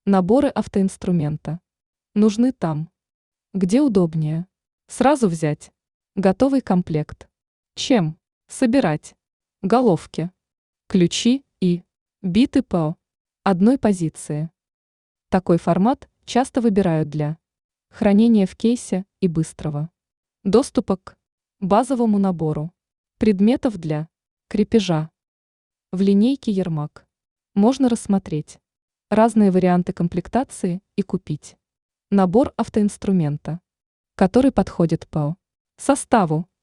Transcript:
Наборы автоинструмента. Нужны там, где удобнее. Сразу взять. Готовый комплект. Чем? Собирать. Головки. Ключи и биты по одной позиции. Такой формат часто выбирают для хранения в кейсе и быстрого доступа к базовому набору предметов для крепежа. В линейке Ермак можно рассмотреть разные варианты комплектации и купить набор автоинструмента, который подходит по составу,